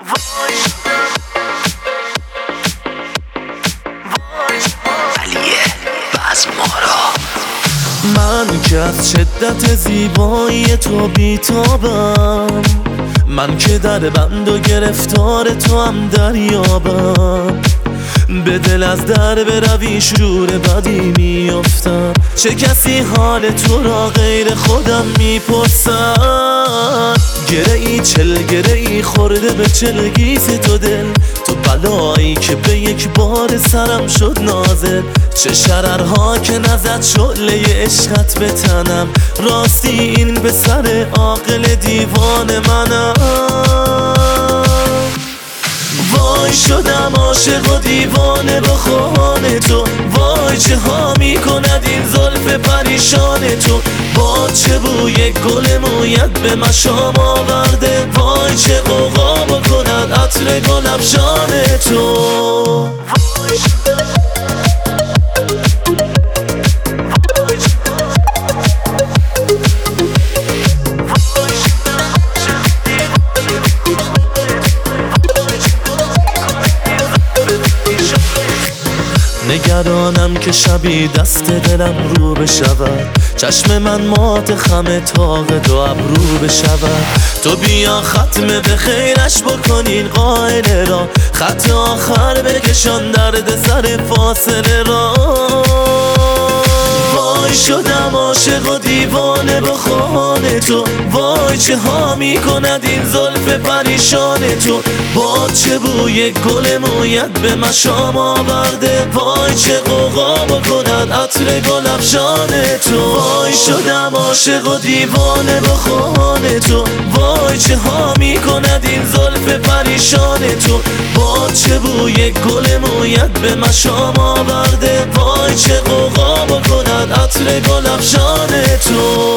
من که از شدت زیبایی تو بیتابم، من که در بند و گرفتار تو هم دریابم. به دل از در بروی شرور بدی میافتم. چه کسی حال تو را غیر خودم میپرسد. گره ای خورده به چلگیز تو دل، تو بلایی که به یک بار سرم شد نازل. چه شررها که نزد شعله عشقت به تنم، راستی این به سر عاقل دیوان منم. وای شدم عاشق و دیوانه با خانه تو، وای چه ها می کند این زلف پریشان تو. با چه بوی گل مویت به مشام آورده، وای چه غوغا بکند عطر گل افشان تو. نگرانم که شبی دست دلم رو بشود، چشم من مات خم تاق دو ابرو بشود. تو بیا ختم به خیرش بکنین قائل را، خط آخر بکشان درد سر فاصله را. وای شدم عاشق و دیوانه با خانه تو، وای چه ها می کند این زلف پریشان تو. با چه بوی گل مویت به مشام آورده، وای چه غوغا بکند عطر گل افشان تو. وای شدم عاشق و دیوانه با خانه تو، وای چه ها می کند این زلف پریشان تو. با چه بوی گل مویت به مشام آورده، وای چه غوغا بکند عطر گل افشان تو.